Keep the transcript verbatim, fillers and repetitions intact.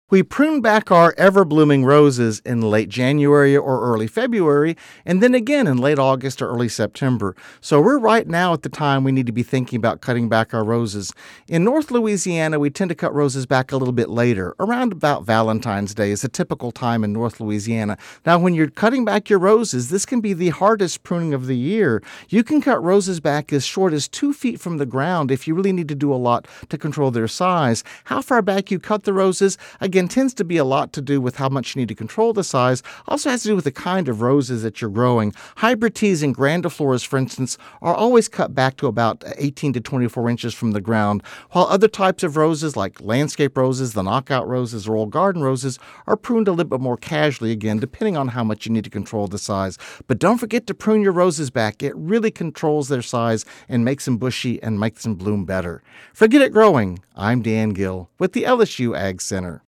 We prune back our ever-blooming roses in late January or early February, and then again in late August or early September. So we're right now at the time we need to be thinking about cutting back our roses. In North Louisiana, we tend to cut roses back a little bit later, around about Valentine's Day is a typical time in North Louisiana. Now, when you're cutting back your roses, this can be the hardest pruning of the year. You can cut roses back as short as two feet from the ground if you really need to do a lot to control their size. How far back you cut the roses, again, tends to be a lot to do with how much you need to control the size. Also has to do with the kind of roses that you're growing. Hybrid teas and grandifloras, for instance, are always cut back to about eighteen to twenty-four inches from the ground, while other types of roses like landscape roses, the knockout roses, or old garden roses are pruned a little bit more casually, again, depending on how much you need to control the size. But don't forget to prune your roses back. It really controls their size and makes them bushy and makes them bloom better. For Get It Growing, I'm Dan Gill with the L S U Ag Center.